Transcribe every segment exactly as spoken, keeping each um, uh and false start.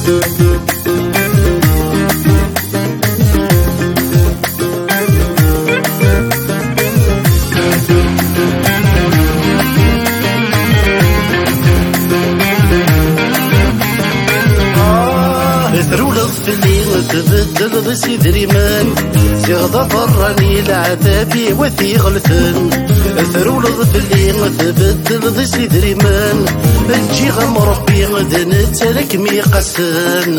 تبدل ضي سيد ريمان زيغضا فراني العذابي وثي غلثن ثرول ضفلي تبدل ضي سيد ريمان نجي غم ربي غدن تلك ميقسن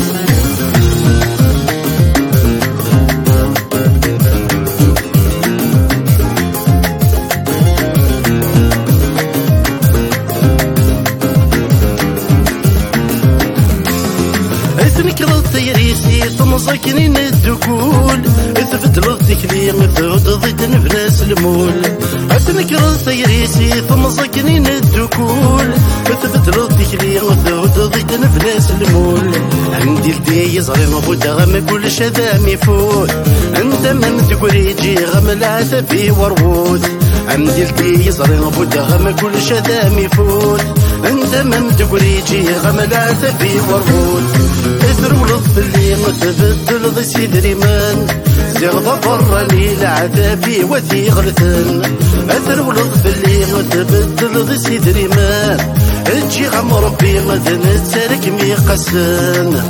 تمزكنين الدكول تبدل الذكلي ثود ضد نفناس المول أتنكر الثيريسي تمزكنين الدكول تبدل الذكلي ثود ضد نفناس المول عندي لدي يزري مبودا غم كل شذامي فوت انت من تقولي جي غم العتبي ورود عندي لدي يزري مبودا غم كل شذامي فوت انت من تقولي جي غم العتبي ورود اثرول الظلي تبدل ضي سيد ريمان زيغضا فراني العذابي وثي غلثن اثرول الظلي تبدل ضي سيد ريمان اجي غم ربي غدن تسالك ميقسن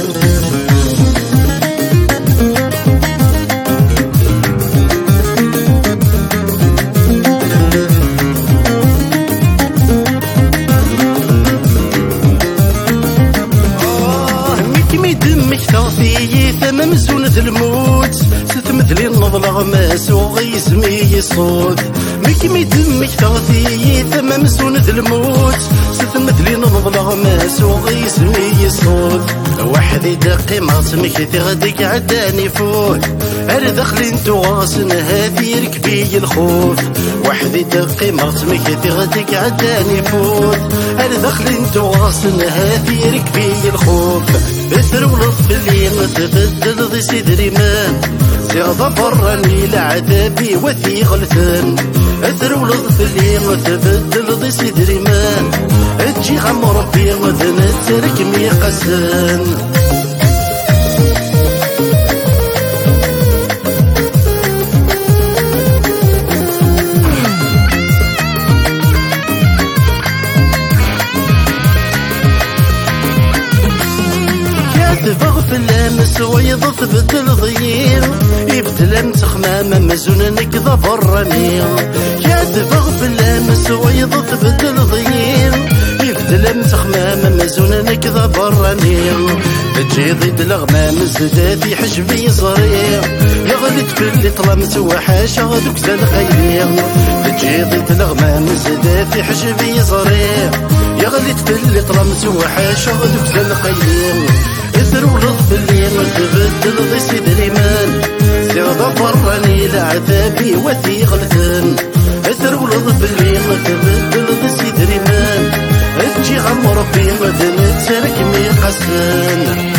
ثم مزونة الموت ستمثلي النضل غماس وغيسمي الصوت ميكي ميدمك تغذي ثم مزونة الموت ستمثلي النضل غماس وغيسمي الصوت وحدي دقي ما سمك تغدك عداني فوت هل دخلين تواصن هذي ركبي الخوف وحدي دقي ما سمك تغدك عداني فوت هل دخلين تواصن هذي ركبي الخوف اثرول الظلي تبدل ضي سيد ريمان زيغضا فراني العذابي وثي غلثن اثرول الظلي تبدل ضي سيد ريمان اجي غم ربي غدن ترك ميقسن تبغ اللامس ويض تبدل ضيين يبدل متخمام مزون نكذا براني يا تبغ اللامس ويض تبدل ضيين يبدل متخمام مزون نكذا براني تجي ضد الغمام زدادي حجبي صريع يغلط في اللي طلمت وحاشا دوك زال خيلي تجي ضد الغمام زدادي حجبي صريع يغلط في اللي طلمت وحاشا دوك زال خيلي اثرول الظلي تبدل ضي سيد ريمان زيغضا فراني العذابي وثي غلثن اثرول الظلي تبدل ضي سيد ريمان اجي غم ربي غدن تسالك ميقسن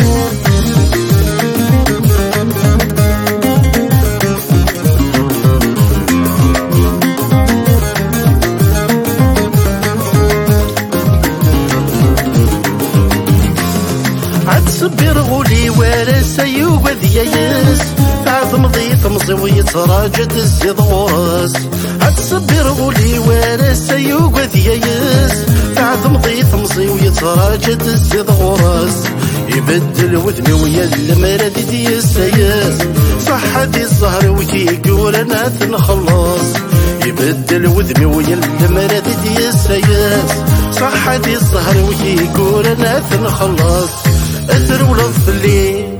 صبر غولي وارس ايوب ذيايس تعظم ضيف مصوي يتراجد الزيض غراس عتصبر غولي وارس ايوب ذيايس تعظم ضيف مصوي يتراجد الزيض غراس يبدل وذمي ويا المراد دي السياس صح دي الزهر وكي يقول انا تنخلص يبدل وذمي ويا المراد دي السياس صح دي الزهر وكي يقول انا تنخلص اثرول الظلي